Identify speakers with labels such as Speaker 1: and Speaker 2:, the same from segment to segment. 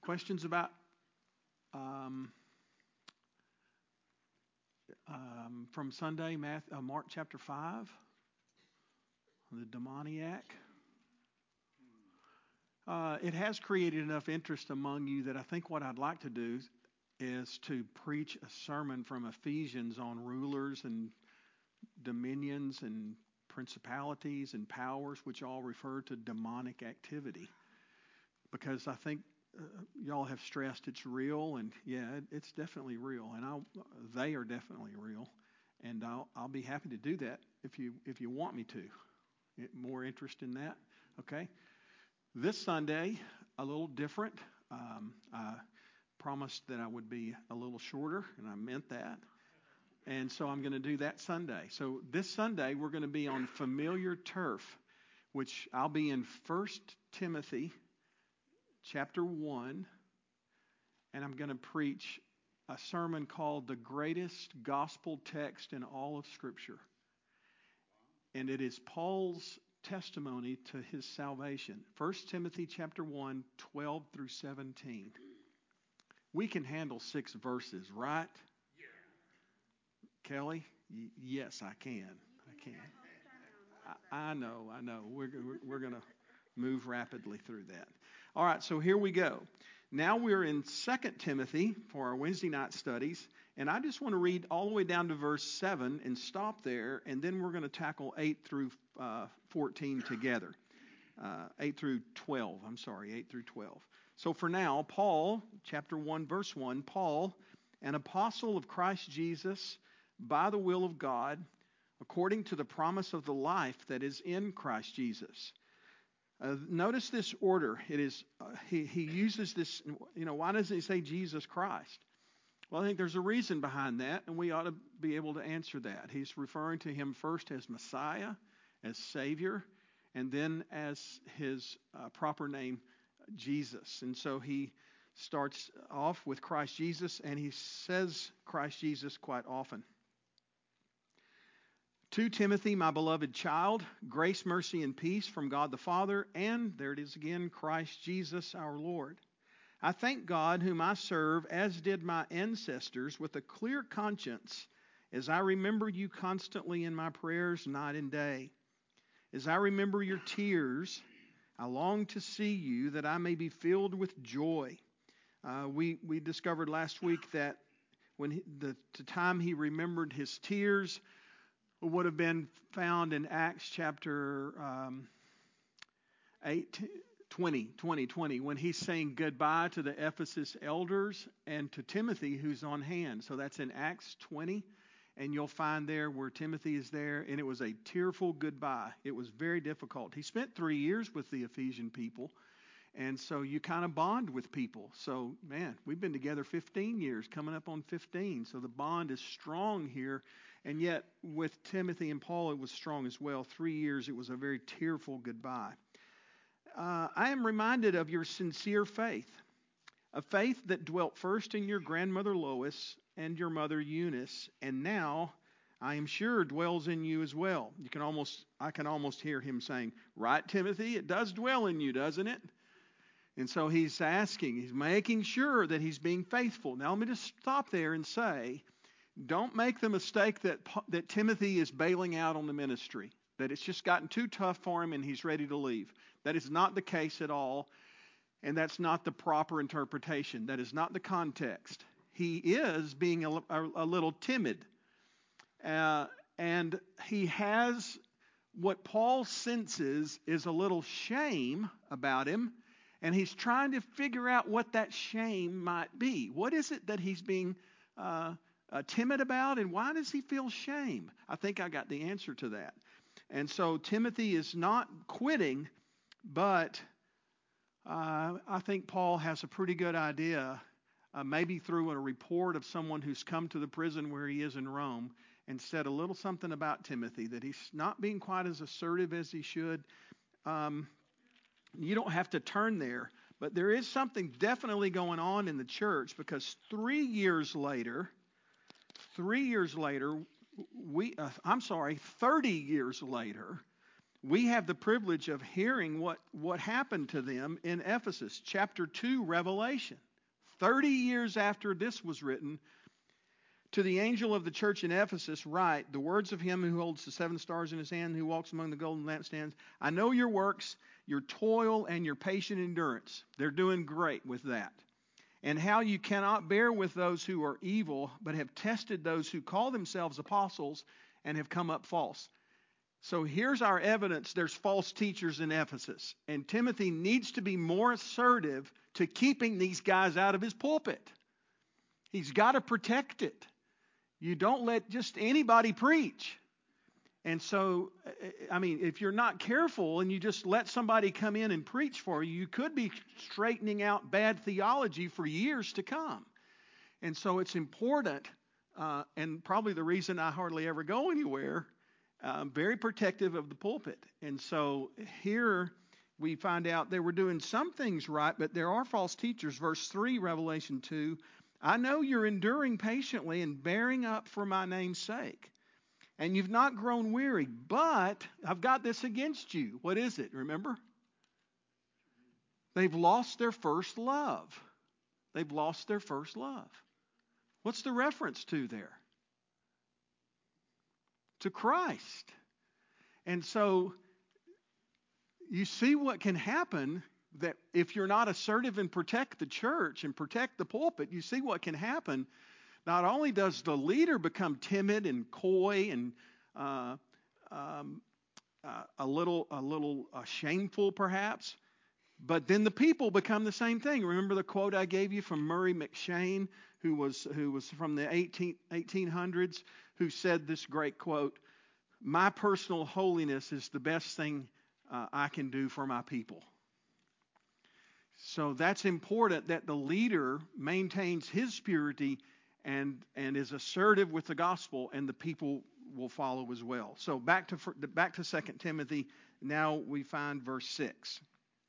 Speaker 1: questions about from Sunday, Mark chapter 5, the demoniac? It has created enough interest among you that I think what I'd like to do is to preach a sermon from Ephesians on rulers and dominions and principalities and powers, which all refer to demonic activity. Because I think y'all have stressed it's real, and it's definitely real, and they are definitely real, and I'll be happy to do that if you want me to. More interest in that, okay? This Sunday, a little different. I promised that I would be a little shorter, and I meant that. And so I'm going to do that Sunday. So this Sunday, we're going to be on familiar turf, which I'll be in 1 Timothy chapter 1, and I'm going to preach a sermon called The Greatest Gospel Text in All of Scripture. And it is Paul's testimony to his salvation. 1 Timothy chapter 1, 12 through 17. We can handle 6 verses, right? Kelly? Yes, I can. I know. We're going to move rapidly through that. All right, so here we go. Now we're in 2 Timothy for our Wednesday night studies, and I just want to read all the way down to verse 7 and stop there, and then we're going to tackle 8 through 14 together. 8 through 12. So for now, Paul, chapter 1, verse 1, Paul, an apostle of Christ Jesus, by the will of God, according to the promise of the life that is in Christ Jesus. Notice this order. It is he uses this. Why doesn't he say Jesus Christ? Well, I think there's a reason behind that, and we ought to be able to answer that. He's referring to him first as Messiah, as Savior, and then as his proper name, Jesus. And so he starts off with Christ Jesus, and he says Christ Jesus quite often. To Timothy, my beloved child, grace, mercy, and peace from God the Father, and there it is again, Christ Jesus our Lord. I thank God, whom I serve, as did my ancestors, with a clear conscience, as I remember you constantly in my prayers night and day. As I remember your tears, I long to see you, that I may be filled with joy. We discovered last week that when the time he remembered his tears would have been found in Acts chapter 20, when he's saying goodbye to the Ephesus elders and to Timothy, who's on hand. So that's in Acts 20, and you'll find there where Timothy is there, and it was a tearful goodbye. It was very difficult. He spent 3 years with the Ephesian people, and so you kind of bond with people. So, man, we've been together 15 years, coming up on 15, so the bond is strong here. And yet, with Timothy and Paul, it was strong as well. 3 years, it was a very tearful goodbye. I am reminded of your sincere faith, a faith that dwelt first in your grandmother Lois and your mother Eunice, and now, I am sure, dwells in you as well. I can almost hear him saying, right, Timothy, it does dwell in you, doesn't it? And so he's making sure that he's being faithful. Now, let me just stop there and say, don't make the mistake that Timothy is bailing out on the ministry, that it's just gotten too tough for him and he's ready to leave. That is not the case at all, and that's not the proper interpretation. That is not the context. He is being a little timid, and he has what Paul senses is a little shame about him, and he's trying to figure out what that shame might be. What is it that he's being timid about, and why does he feel shame? I think I got the answer to that. And so Timothy is not quitting, but I think Paul has a pretty good idea, maybe through a report of someone who's come to the prison where he is in Rome and said a little something about Timothy, that he's not being quite as assertive as he should. You don't have to turn there, but there is something definitely going on in the church, because 3 years later, 30 years later, we have the privilege of hearing what happened to them in Ephesus, chapter 2, Revelation. 30 years after this was written, to the angel of the church in Ephesus write, the words of him who holds the 7 stars in his hand, who walks among the golden lampstands. I know your works, your toil, and your patient endurance. They're doing great with that. And how you cannot bear with those who are evil, but have tested those who call themselves apostles and have come up false. So here's our evidence. There's false teachers in Ephesus. And Timothy needs to be more assertive to keeping these guys out of his pulpit. He's got to protect it. You don't let just anybody preach. And so, I mean, if you're not careful and you just let somebody come in and preach for you, you could be straightening out bad theology for years to come. And so it's important, and probably the reason I hardly ever go anywhere, very protective of the pulpit. And so here we find out they were doing some things right, but there are false teachers. Verse 3, Revelation 2, I know you're enduring patiently and bearing up for my name's sake. And you've not grown weary, but I've got this against you. What is it? Remember? They've lost their first love. They've lost their first love. What's the reference to there? To Christ. And so you see what can happen, that if you're not assertive and protect the church and protect the pulpit, you see what can happen. Not only does the leader become timid and coy and a little shameful perhaps, but then the people become the same thing. Remember the quote I gave you from Murray McCheyne, who was from the 1800s, who said this great quote, my personal holiness is the best thing I can do for my people. So that's important, that the leader maintains his purity and is assertive with the gospel, and the people will follow as well. So back to 2 Timothy. Now we find verse 6.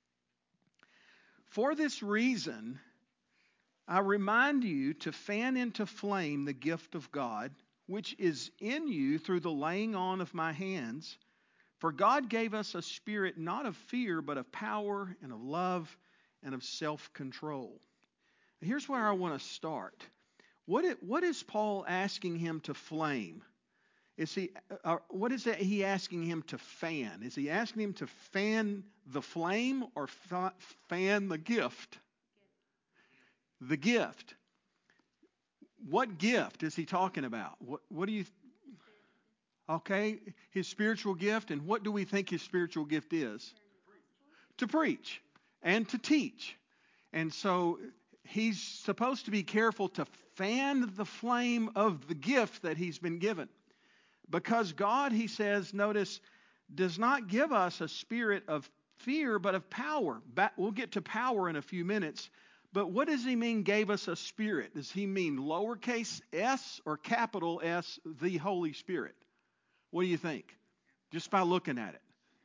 Speaker 1: For this reason, I remind you to fan into flame the gift of God, which is in you through the laying on of my hands. For God gave us a spirit not of fear, but of power and of love and of self-control. Here's where I want to start. What is Paul asking him to flame? What is that he asking him to fan? Is he asking him to fan the flame or fan the gift? The gift. What gift is he talking about? What do you? Okay, his spiritual gift, and what do we think his spiritual gift is? To preach and to teach. And so he's supposed to be careful to fan the flame of the gift that he's been given. Because God, he says, notice, does not give us a spirit of fear, but of power. We'll get to power in a few minutes. But what does he mean, gave us a spirit? Does he mean lowercase s or capital S, the Holy Spirit? What do you think? Just by looking at it.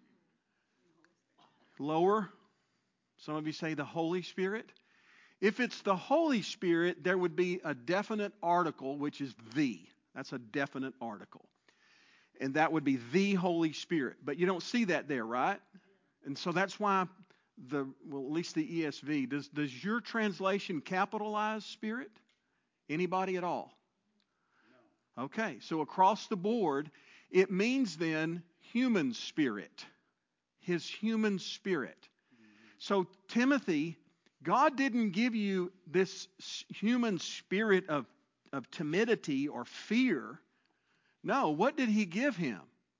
Speaker 1: Lower. Some of you say the Holy Spirit. If it's the Holy Spirit, there would be a definite article, which is the. That's a definite article. And that would be the Holy Spirit. But you don't see that there, right? And so that's why at least the ESV, does your translation capitalize Spirit? Anybody at all? No. Okay, so across the board, it means then human spirit. His human spirit. So Timothy, God didn't give you this human spirit of timidity or fear. No, what did he give him?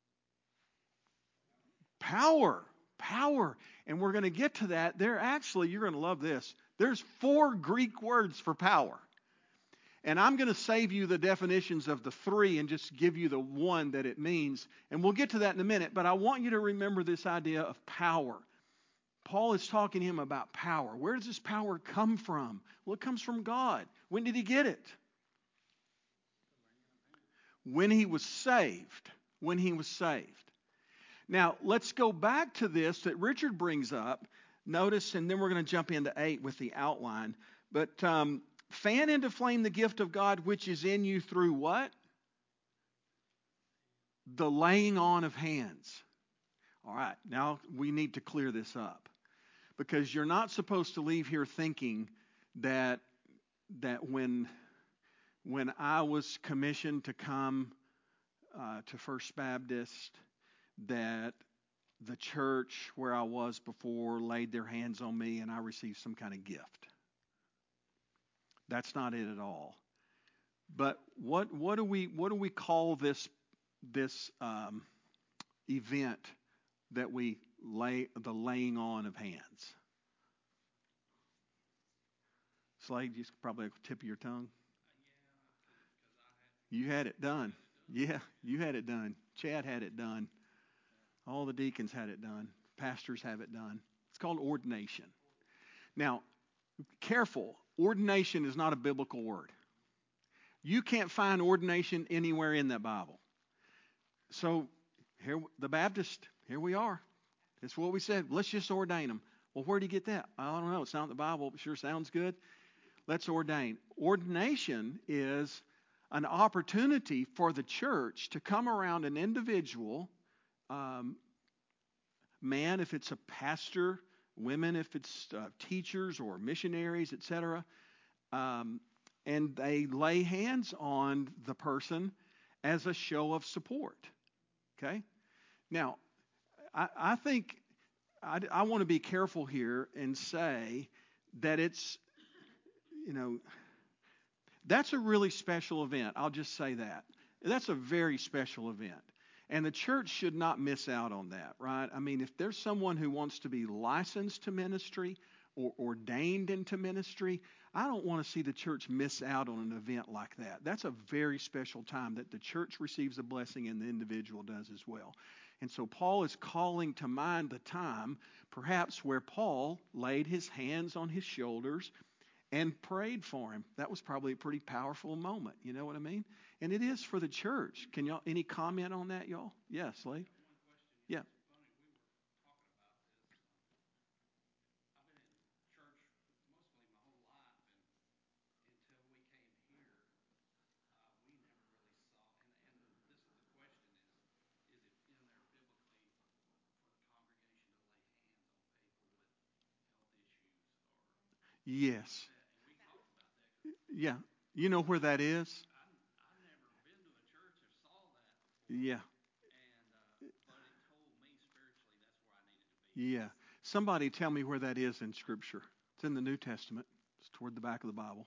Speaker 1: Power. Power. And we're going to get to that. You're going to love this. There's 4 Greek words for power. And I'm going to save you the definitions of the 3 and just give you the one that it means. And we'll get to that in a minute. But I want you to remember this idea of power. Paul is talking to him about power. Where does this power come from? Well, it comes from God. When did he get it? When he was saved. When he was saved. Now, let's go back to this that Richard brings up. Notice, and then we're going to jump into 8 with the outline. But fan into flame the gift of God which is in you through what? The laying on of hands. All right, now we need to clear this up because you're not supposed to leave here thinking that when I was commissioned to come to First Baptist, that the church where I was before laid their hands on me and I received some kind of gift. That's not it at all. But what do we call this event that we the laying on of hands? Slade, you probably have the tip of your tongue. You had it done. Yeah, you had it done. Chad had it done. All the deacons had it done. Pastors have it done. It's called ordination. Now, careful. Ordination is not a biblical word. You can't find ordination anywhere in that Bible. So, here, the Baptist, here we are. That's what we said. Let's just ordain them. Well, where do you get that? I don't know. It's not in the Bible. It sure sounds good. Let's ordain. Ordination is an opportunity for the church to come around an individual, man if it's a pastor, women if it's teachers or missionaries, etc., and they lay hands on the person as a show of support. Okay? Now, I think I want to be careful here and say that it's, that's a really special event. I'll just say that. That's a very special event. And the church should not miss out on that, right? I mean, if there's someone who wants to be licensed to ministry or ordained into ministry, I don't want to see the church miss out on an event like that. That's a very special time that the church receives a blessing and the individual does as well. And so Paul is calling to mind the time, perhaps, where Paul laid his hands on his shoulders and prayed for him. That was probably a pretty powerful moment. You know what I mean? And it is for the church. Can y'all, any comment on that, y'all? Yes, Lee? Yeah. Yes. Yeah. You know where that is? Yeah. Yeah. Somebody tell me where that is in Scripture. It's in the New Testament. It's toward the back of the Bible.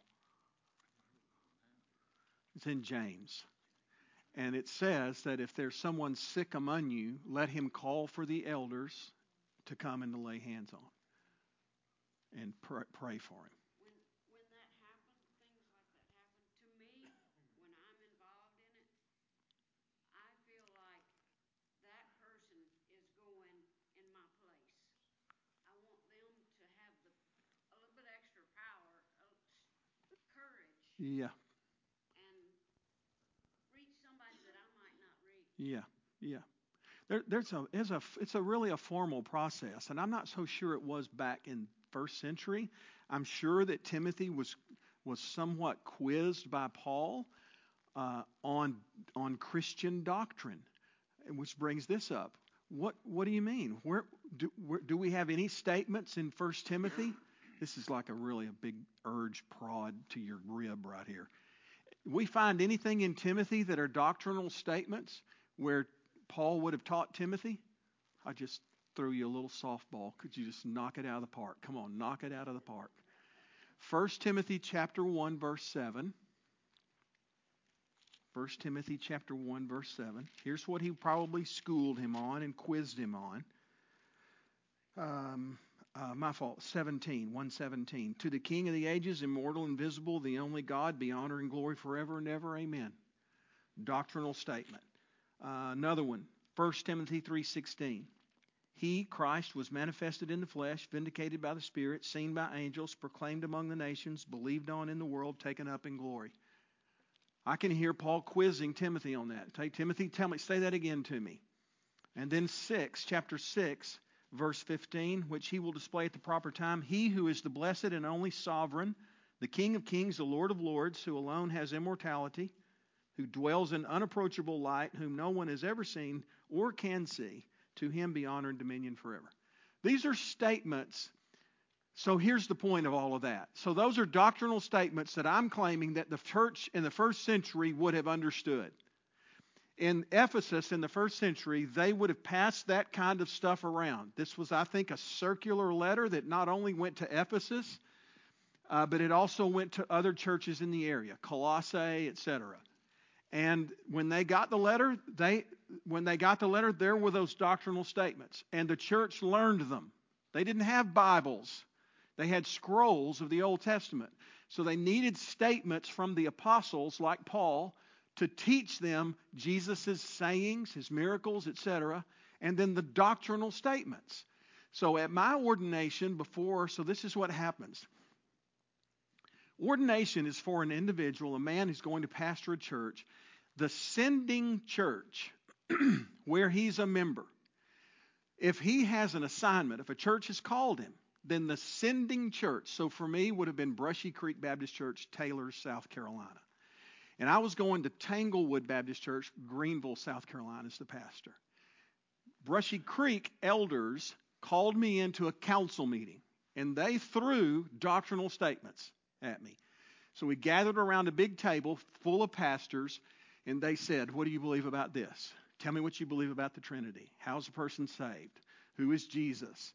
Speaker 1: It's in James. And it says that if there's someone sick among you, let him call for the elders to come and to lay hands on and pray for him.
Speaker 2: When that happens, things like that happen, to me, when I'm involved in it, I feel like that person is going in my place. I want them to have a little bit extra power, courage,
Speaker 1: Yeah.
Speaker 2: and reach somebody that I might not reach.
Speaker 1: Yeah. Yeah. It's really a formal process, and I'm not so sure it was back in first century. I'm sure that Timothy was somewhat quizzed by Paul on Christian doctrine, which brings this up. What do you mean? Where do we have any statements in 1 Timothy? This is like a big urge prod to your rib right here. We find anything in Timothy that are doctrinal statements where Paul would have taught Timothy? I just threw you a little softball. Could you just knock it out of the park? Come on, knock it out of the park. 1 Timothy chapter 1, verse 7. 1 Timothy chapter 1, verse 7. Here's what he probably schooled him on and quizzed him on. My fault. 1:17. To the King of the ages, immortal, invisible, the only God, be honor and glory forever and ever. Amen. Doctrinal statement. Another one. 1 Timothy 3:16. He, Christ, was manifested in the flesh, vindicated by the Spirit, seen by angels, proclaimed among the nations, believed on in the world, taken up in glory. I can hear Paul quizzing Timothy on that. Timothy, say that again to me. And then chapter 6, verse 15, which he will display at the proper time. He who is the blessed and only sovereign, the King of kings, the Lord of lords, who alone has who dwells in unapproachable light, whom no one has ever seen or can see, To him be honor and dominion forever. These are statements. So here's the point of all of that. So those are doctrinal statements that I'm claiming that the church in the first century would have understood. In Ephesus in the first century, they would have passed that kind of stuff around. This was, I think, a circular letter that not only went to Ephesus, but it also went to other churches in the area, Colossae, etc. And when they got the letter, there were those doctrinal statements, and the church learned them. They didn't have Bibles. They had scrolls of the Old Testament. So they needed statements from the apostles like Paul to teach them Jesus' sayings, his miracles, etc., and then the doctrinal statements. So at my ordination so this is what happens. Ordination is for an individual, a man who's going to pastor a church, the sending church, where he's a member. If he has an assignment, if a church has called him, then the sending church, so for me would have been Brushy Creek Baptist Church, Taylor, South Carolina. And I was going to Tanglewood Baptist Church, Greenville, South Carolina, as the pastor. Brushy Creek elders called me into a council meeting, and they threw doctrinal statements at me. So we gathered around a big table full of pastors, and they said, what do you believe about this? Tell me what you believe about the Trinity. How's a person saved? Who is Jesus?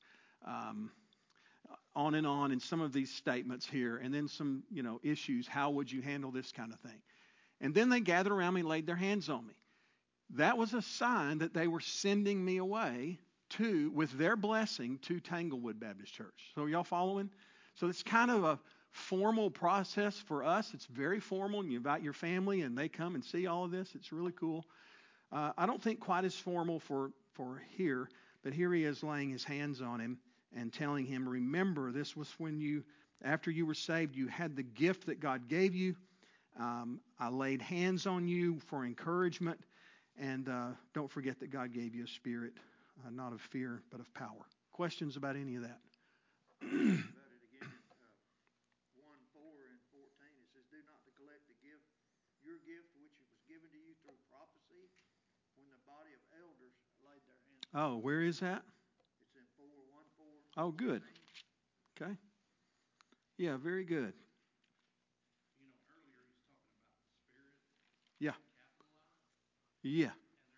Speaker 1: On and on in some of these statements here, and then some, issues. How would you handle this kind of thing? And then they gathered around me and laid their hands on me. That was a sign that they were sending me away with their blessing, to Tanglewood Baptist Church. So y'all following? So it's kind of a formal process for us. It's very formal, and you invite your family, and they come and see all of this. It's really cool. I don't think quite as formal for here, but here he is laying his hands on him and telling him, remember, this was when after you were saved, you had the gift that God gave you. I laid hands on you for encouragement, and don't forget that God gave you a spirit, not of fear, but of power. Questions about any of that?
Speaker 3: About it again, 1:4 and 14, it says, do not neglect your gift, which was given to you through prophecy, when the body of elders laid their hands on you.
Speaker 1: Oh, where is that?
Speaker 3: It's in 1:4.
Speaker 1: Oh, good. Okay. Yeah, very good.
Speaker 3: Earlier he's talking about the Spirit.
Speaker 1: Yeah.
Speaker 3: Capitalized.
Speaker 1: Yeah.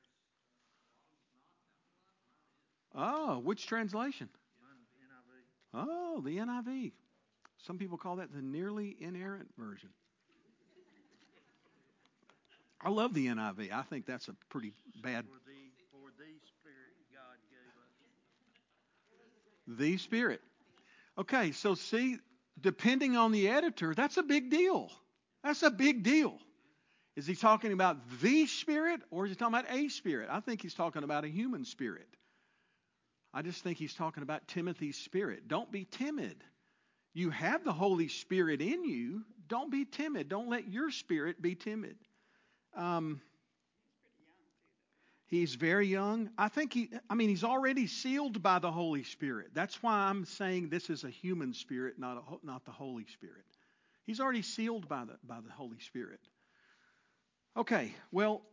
Speaker 3: And there's a lot of it's not capitalized. Mine is.
Speaker 1: Oh, which translation?
Speaker 3: Mine, NIV.
Speaker 1: Oh, the NIV. Some people call that the nearly inerrant version. I love the NIV. I think that's a pretty bad.
Speaker 3: For the Spirit God gave us.
Speaker 1: The Spirit. Okay, so see, depending on the editor, that's a big deal. That's a big deal. Is he talking about the Spirit, or is he talking about a spirit? I think he's talking about a human spirit. I just think he's talking about Timothy's spirit. Don't be timid. You have the Holy Spirit in you. Don't be timid. Don't let your spirit be timid. He's very young. I think he's already sealed by the Holy Spirit. That's why I'm saying this is a human spirit, not the Holy Spirit. He's already sealed by the Holy Spirit. Okay, well,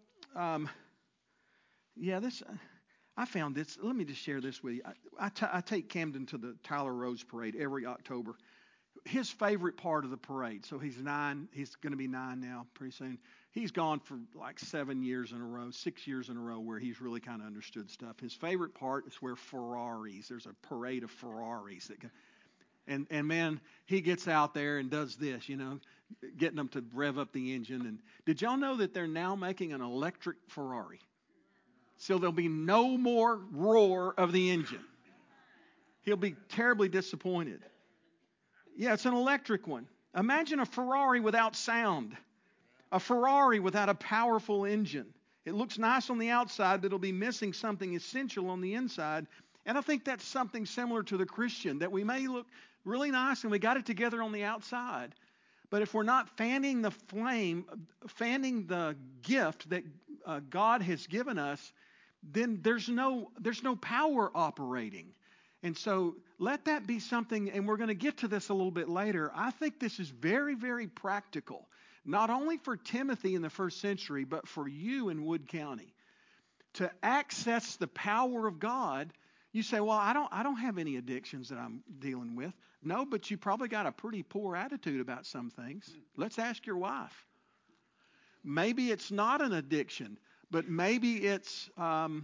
Speaker 1: I found this. Let me just share this with you. I take Camden to the Tyler Rose Parade every October. His favorite part of the parade, so he's 9. He's going to be 9 now pretty soon. He's gone for like 7 years in a row, 6 years in a row where he's really kind of understood stuff. His favorite part is where there's a parade of Ferraris. And man, he gets out there and does this, getting them to rev up the engine. And did y'all know that they're now making an electric Ferrari? So there'll be no more roar of the engine. He'll be terribly disappointed. Yeah, it's an electric one. Imagine a Ferrari without sound. A Ferrari without a powerful engine. It looks nice on the outside, but it'll be missing something essential on the inside. And I think that's something similar to the Christian, that we may look really nice and we got it together on the outside. But if we're not fanning the flame, fanning the gift that God has given us, then there's no power operating. And so let that be something, and we're going to get to this a little bit later. I think this is very, very practical, not only for Timothy in the first century, but for you in Wood County. to access the power of God. You say, well, I don't have any addictions that I'm dealing with. No, but you probably got a pretty poor attitude about some things. Let's ask your wife. Maybe it's not an addiction, but maybe it's, well,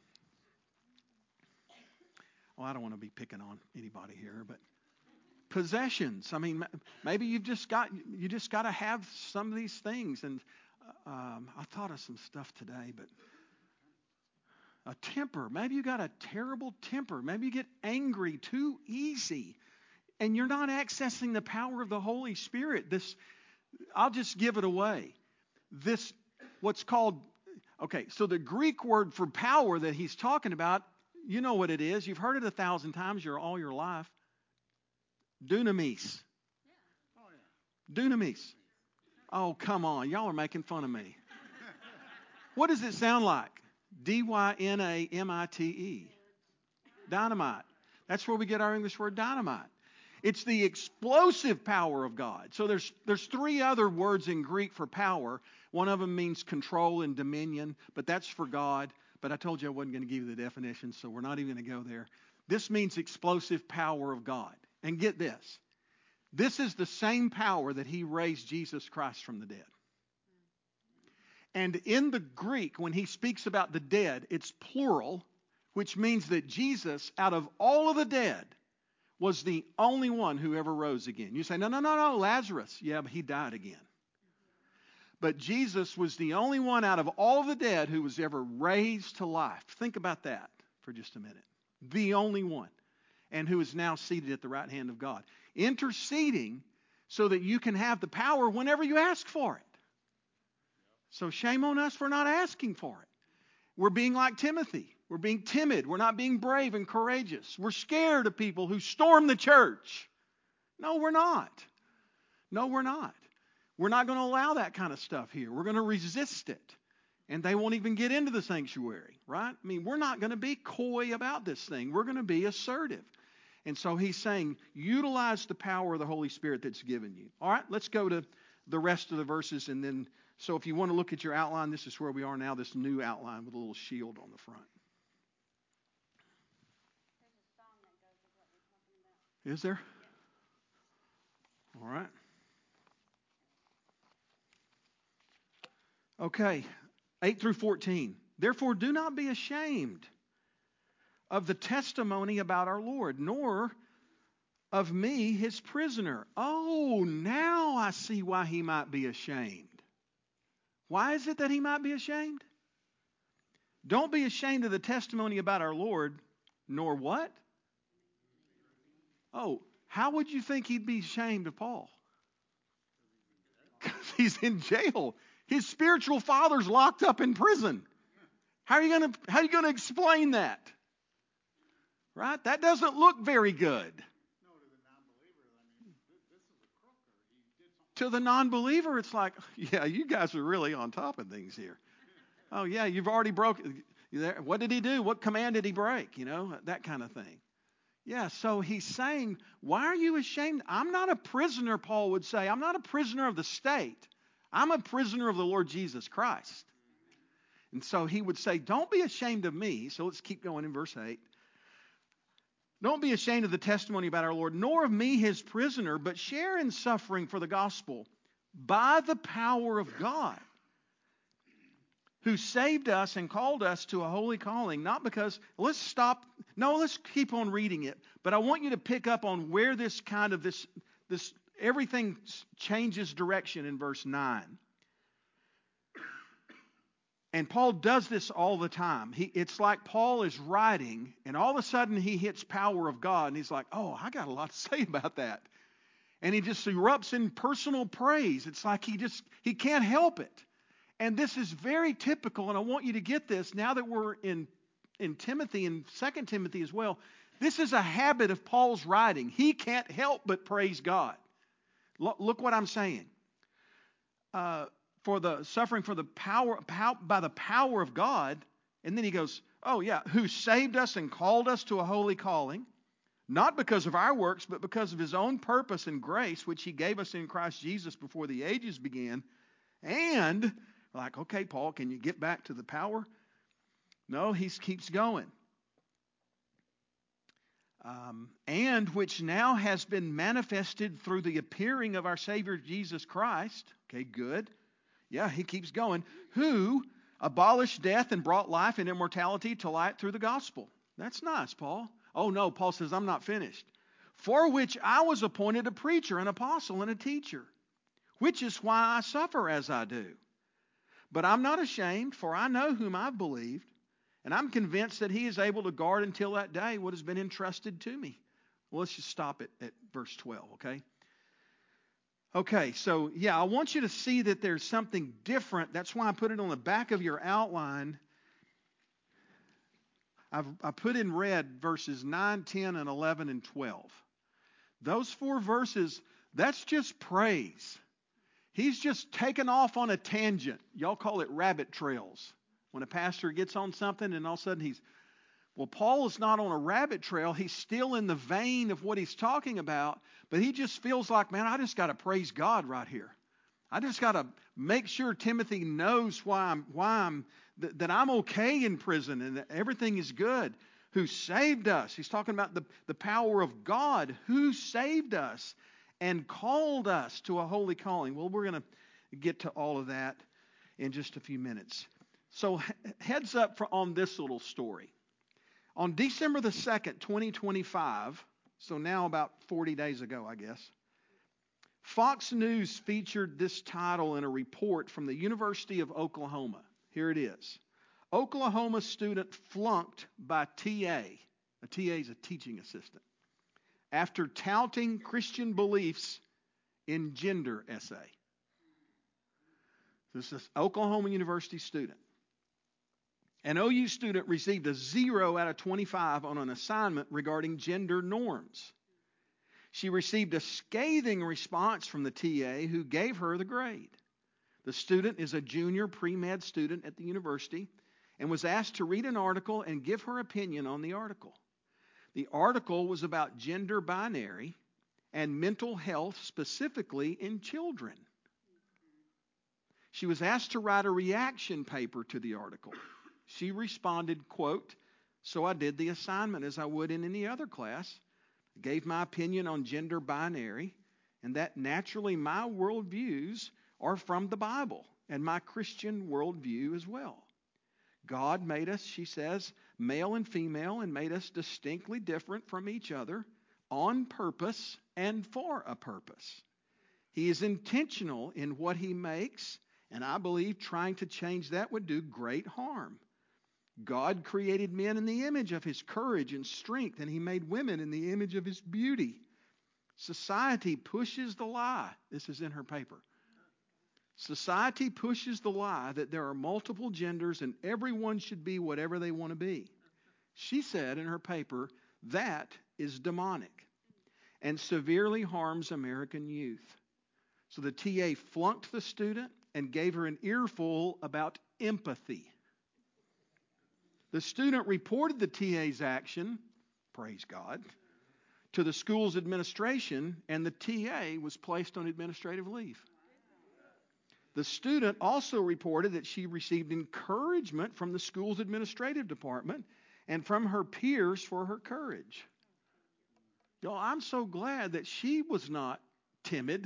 Speaker 1: I don't want to be picking on anybody here, but possessions. I mean, maybe you just got to have some of these things. And I thought of some stuff today, but a temper. Maybe you got a terrible temper. Maybe you get angry too easy, and you're not accessing the power of the Holy Spirit. I'll just give it away. What's called, okay, so the Greek word for power that he's talking about, you know what it is. You've heard it 1,000 times all your life. Dunamis. Dunamis. Oh, come on. Y'all are making fun of me. What does it sound like? D-Y-N-A-M-I-T-E. Dynamite. That's where we get our English word dynamite. It's the explosive power of God. So there's 3 other words in Greek for power. One of them means control and dominion, but that's for God. But I told you I wasn't going to give you the definition, so we're not even going to go there. This means explosive power of God. And get this. This is the same power that he raised Jesus Christ from the dead. And in the Greek, when he speaks about the dead, it's plural, which means that Jesus, out of all of the dead, was the only one who ever rose again. You say, no, Lazarus. Yeah, but he died again. But Jesus was the only one out of all the dead who was ever raised to life. Think about that for just a minute. The only one. And who is now seated at the right hand of God. Interceding so that you can have the power whenever you ask for it. So shame on us for not asking for it. We're being like Timothy. We're being timid. We're not being brave and courageous. We're scared of people who storm the church. No, we're not. No, we're not. We're not going to allow that kind of stuff here. We're going to resist it. And they won't even get into the sanctuary, right? I mean, we're not going to be coy about this thing. We're going to be assertive. And so he's saying, utilize the power of the Holy Spirit that's given you. All right, let's go to the rest of the verses. And then, so if you want to look at your outline, this is where we are now, this new outline with a little shield on the front. Is there? All right. Okay, 8 through 14. Therefore, do not be ashamed of the testimony about our Lord, nor of me, his prisoner. Oh, now I see why he might be ashamed. Why is it that he might be ashamed? Don't be ashamed of the testimony about our Lord, nor what? Oh, how would you think he'd be ashamed of Paul? Because he's in jail. His spiritual father's locked up in prison. How are you going to explain that? Right? That doesn't look very good.
Speaker 4: No, to the non-believer, I mean, this is a crook, or he did something.
Speaker 1: To the non-believer, it's like, yeah, you guys are really on top of things here. Oh, yeah, you've already broken. What did he do? What command did he break? You know, that kind of thing. Yeah, so he's saying, why are you ashamed? I'm not a prisoner, Paul would say. I'm not a prisoner of the state. I'm a prisoner of the Lord Jesus Christ. And so he would say, don't be ashamed of me. So let's keep going in verse 8. Don't be ashamed of the testimony about our Lord, nor of me, his prisoner, but share in suffering for the gospel by the power of God, who saved us and called us to a holy calling, not because, let's keep on reading it, but I want you to pick up on where this everything changes direction in verse 9. And Paul does this all the time. It's like Paul is writing, and all of a sudden he hits power of God, and he's like, oh, I got a lot to say about that. And he just erupts in personal praise. It's like he can't help it. And this is very typical, and I want you to get this now that we're in Timothy and 2 Timothy as well. This is a habit of Paul's writing. He can't help but praise God. Look what I'm saying. For the suffering for the power by the power of God, and then he goes, oh yeah, who saved us and called us to a holy calling, not because of our works, but because of his own purpose and grace, which he gave us in Christ Jesus before the ages began. And like, okay, Paul, can you get back to the power? No, he keeps going. And which now has been manifested through the appearing of our Savior Jesus Christ. Okay, good. Yeah, he keeps going. Who abolished death and brought life and immortality to light through the gospel. That's nice, Paul. Oh no, Paul says, I'm not finished. For which I was appointed a preacher, an apostle, and a teacher, which is why I suffer as I do. But I'm not ashamed, for I know whom I've believed, and I'm convinced that he is able to guard until that day what has been entrusted to me. Well, let's just stop at verse 12, okay? Okay, so yeah, I want you to see that there's something different. That's why I put it on the back of your outline. I put in red verses 9, 10, and 11, and 12. Those 4 verses, that's just praise. He's just taken off on a tangent. Y'all call it rabbit trails. When a pastor gets on something and all of a sudden Paul is not on a rabbit trail. He's still in the vein of what he's talking about, but he just feels like, man, I just got to praise God right here. I just got to make sure Timothy knows that I'm okay in prison and that everything is good. Who saved us? He's talking about the power of God who saved us and called us to a holy calling. Well, we're going to get to all of that in just a few minutes. So heads up on this little story. On December the 2nd, 2025, so now about 40 days ago, I guess, Fox News featured this title in a report from the University of Oklahoma. Here it is. Oklahoma student flunked by TA. A TA is a teaching assistant. After touting Christian beliefs in gender essay. This is an Oklahoma University student. An OU student received a 0 out of 25 on an assignment regarding gender norms. She received a scathing response from the TA who gave her the grade. The student is a junior pre-med student at the university and was asked to read an article and give her opinion on the article. The article was about gender binary and mental health, specifically in children. She was asked to write a reaction paper to the article. She responded, quote, "So I did the assignment as I would in any other class, gave my opinion on gender binary, and that naturally my worldviews are from the Bible and my Christian worldview as well. God made us," she says, "male and female and made us distinctly different from each other on purpose and for a purpose. He is intentional in what he makes, and I believe trying to change that would do great harm. God created men in the image of his courage and strength, and he made women in the image of his beauty. Society pushes the lie." This is in her paper. "Society pushes the lie that there are multiple genders and everyone should be whatever they want to be." She said in her paper, that is demonic and severely harms American youth. So the TA flunked the student and gave her an earful about empathy. The student reported the TA's action, praise God, to the school's administration, and the TA was placed on administrative leave. The student also reported that she received encouragement from the school's administrative department and from her peers for her courage. Y'all, I'm so glad that she was not timid.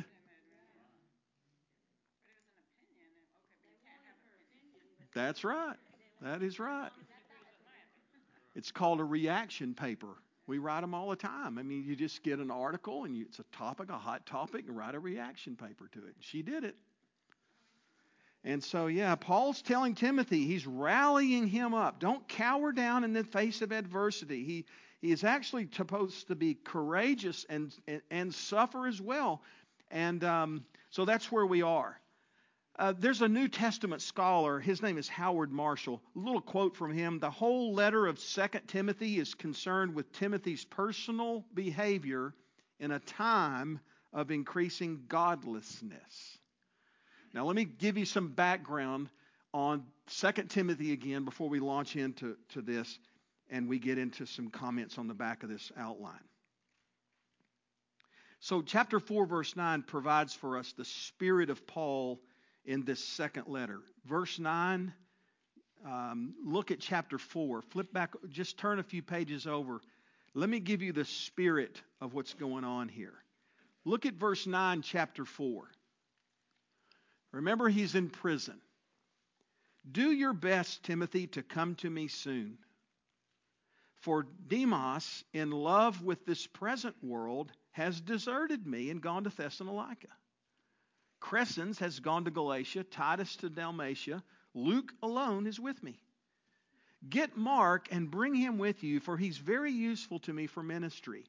Speaker 1: That's right. That is right. It's called a reaction paper. We write them all the time. I mean, you just get an article and it's a topic, a hot topic, and write a reaction paper to it. She did it. And so, yeah, Paul's telling Timothy, he's rallying him up. Don't cower down in the face of adversity. He is actually supposed to be courageous and suffer as well. And so that's where we are. There's a New Testament scholar. His name is Howard Marshall. A little quote from him. The whole letter of 2 Timothy is concerned with Timothy's personal behavior in a time of increasing godlessness. Now, let me give you some background on 2 Timothy again before we launch into this and we get into some comments on the back of this outline. So chapter 4, verse 9 provides for us the spirit of Paul in this second letter. Verse 9, look at chapter 4. Flip back, just turn a few pages over. Let me give you the spirit of what's going on here. Look at verse 9, chapter 4. Remember, he's in prison. Do your best, Timothy, to come to me soon. For Demas, in love with this present world, has deserted me and gone to Thessalonica. Crescens has gone to Galatia, Titus to Dalmatia. Luke alone is with me. Get Mark and bring him with you, for he's very useful to me for ministry.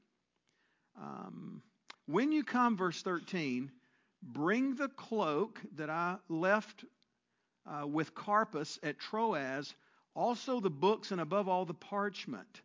Speaker 1: When you come, verse 13, bring the cloak that I left with Carpus at Troas, also the books, and above all the parchment.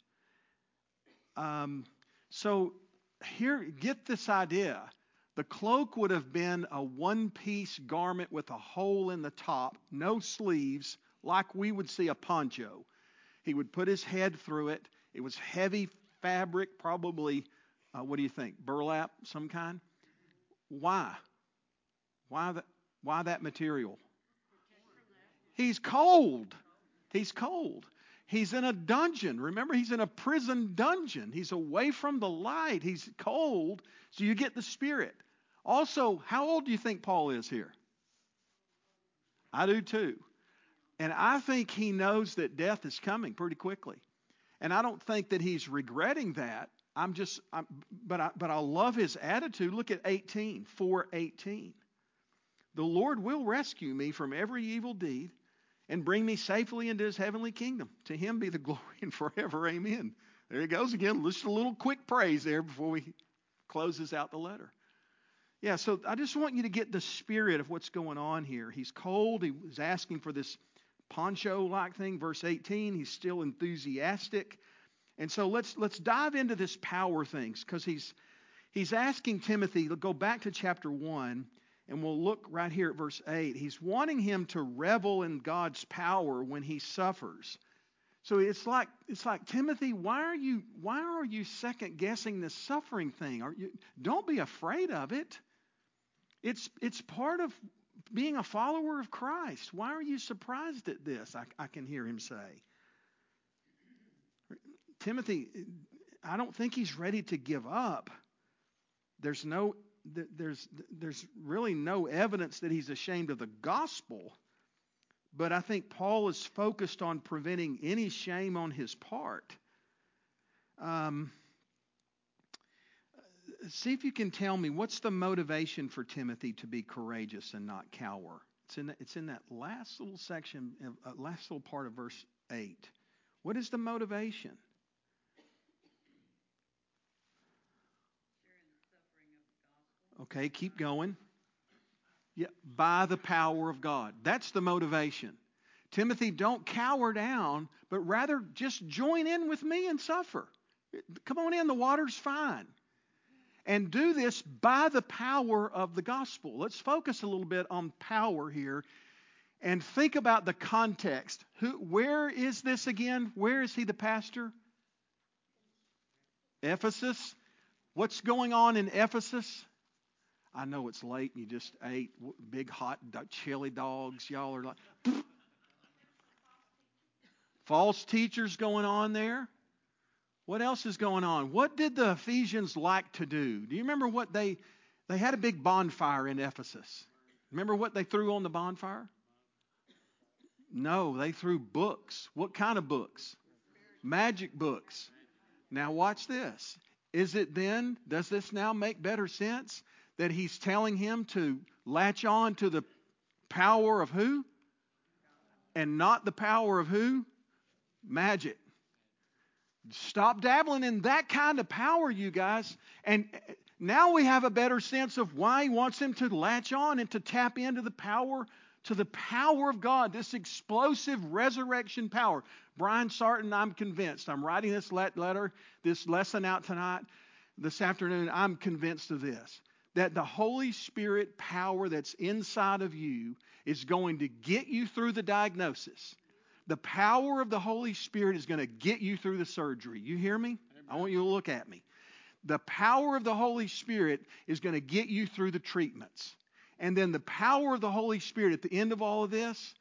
Speaker 1: So here, get this idea. The cloak would have been a one-piece garment with a hole in the top, no sleeves, like we would see a poncho. He would put his head through it. It was heavy fabric, probably, what do you think, burlap, some kind? Why? Why that material? He's cold. He's cold. He's in a dungeon. Remember, he's in a prison dungeon. He's away from the light. He's cold, so you get the spirit. Also, how old do you think Paul is here? I do too. And I think he knows that death is coming pretty quickly. And I don't think that he's regretting that. But I love his attitude. Look at 18, 4:18. The Lord will rescue me from every evil deed and bring me safely into his heavenly kingdom. To him be the glory and forever. Amen. There he goes again. Just a little quick praise there before he closes out the letter. Yeah, so I just want you to get the spirit of what's going on here. He's cold. He was asking for this poncho-like thing. Verse 18, he's still enthusiastic. And so let's dive into this power things, because he's asking Timothy to go back to chapter 1, and we'll look right here at verse 8. He's wanting him to revel in God's power when he suffers. So it's like Timothy, why are you second guessing this suffering thing? Don't be afraid of it. It's part of being a follower of Christ. Why are you surprised at this? I can hear him say. Timothy, I don't think he's ready to give up. There's really no evidence that he's ashamed of the gospel. But I think Paul is focused on preventing any shame on his part. See if you can tell me, what's the motivation for Timothy to be courageous and not cower? It's in that last little section, last little part of verse 8. What is the motivation? Okay, keep going. Yeah, by the power of God. That's the motivation. Timothy, don't cower down, but rather just join in with me and suffer. Come on in, the water's fine. And do this by the power of the gospel. Let's focus a little bit on power here and think about the context. Where is this again? Where is he the pastor? Ephesus. What's going on in Ephesus? I know it's late and you just ate big hot chili dogs. Y'all are like, pfft. False teachers going on there. What else is going on? What did the Ephesians like to do? Do you remember what they had a big bonfire in Ephesus? Remember what they threw on the bonfire? No, they threw books. What kind of books? Magic books. Now watch this. Does this now make better sense that he's telling him to latch on to the power of who? And not the power of who? Magic. Stop dabbling in that kind of power, you guys. And now we have a better sense of why he wants him to latch on and to tap into the power of God, this explosive resurrection power. Brian Sarton, I'm convinced. I'm writing this this lesson out tonight, this afternoon. I'm convinced of this, that the Holy Spirit power that's inside of you is going to get you through the diagnosis. The power of the Holy Spirit is going to get you through the surgery. You hear me? Amen. I want you to look at me. The power of the Holy Spirit is going to get you through the treatments. And then the power of the Holy Spirit at the end of all of this,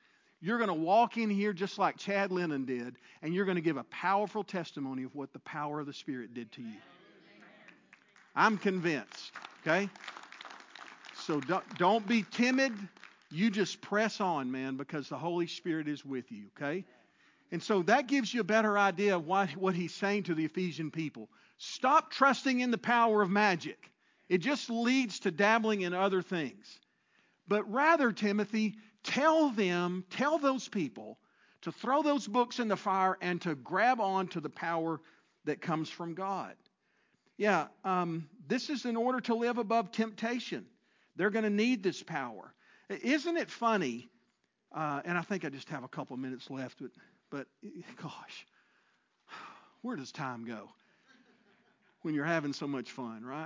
Speaker 1: You're going to walk in here just like Chad Lennon did, and you're going to give a powerful testimony of what the power of the Spirit did to you. I'm convinced, okay? So don't be timid. You just press on, man, because the Holy Spirit is with you, okay? And so that gives you a better idea of what he's saying to the Ephesian people. Stop trusting in the power of magic. It just leads to dabbling in other things. But rather, Timothy, tell those people to throw those books in the fire and to grab on to the power that comes from God. Yeah, this is in order to live above temptation. They're going to need this power. Isn't it funny? And I think I just have a couple of minutes left, but gosh, where does time go when you're having so much fun, right?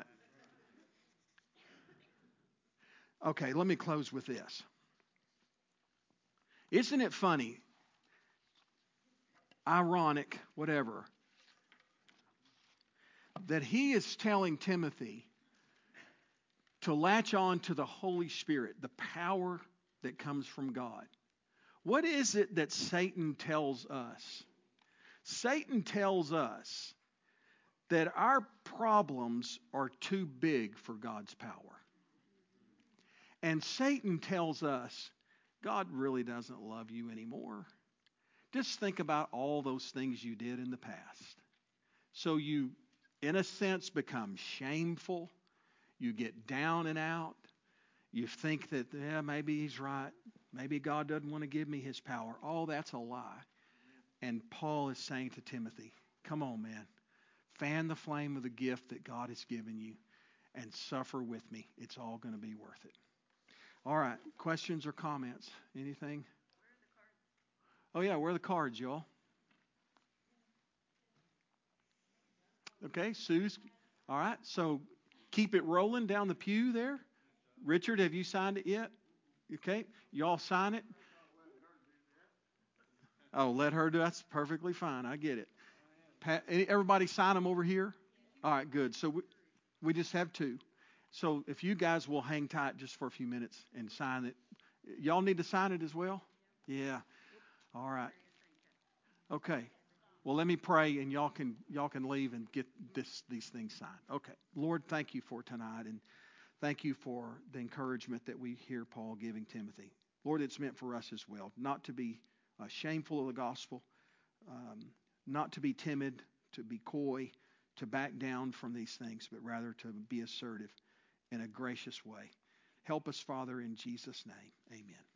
Speaker 1: Okay, let me close with this. Isn't it funny, ironic, whatever, that he is telling Timothy to latch on to the Holy Spirit, the power that comes from God? What is it that Satan tells us? Satan tells us that our problems are too big for God's power. And Satan tells us, God really doesn't love you anymore. Just think about all those things you did in the past. So you, in a sense, become shameful. You get down and out. You think that, yeah, maybe he's right. Maybe God doesn't want to give me his power. Oh, that's a lie. And Paul is saying to Timothy, come on, man. Fan the flame of the gift that God has given you and suffer with me. It's all going to be worth it. All right. Questions or comments? Anything? Oh, yeah. Where are the cards, y'all? Okay. Sue's. All right. So keep it rolling down the pew there. Richard, have you signed it yet? Okay. Y'all sign it. Oh, let her do it. That's perfectly fine. I get it. Everybody sign them over here? All right, good. So we just have two. So if you guys will hang tight just for a few minutes and sign it. Y'all need to sign it as well? Yeah. All right. Okay. Well, let me pray and y'all can leave and get these things signed. Okay. Lord, thank you for tonight, and thank you for the encouragement that we hear Paul giving Timothy. Lord, it's meant for us as well, not to be shameful of the gospel, not to be timid, to be coy, to back down from these things, but rather to be assertive in a gracious way. Help us, Father, in Jesus' name. Amen.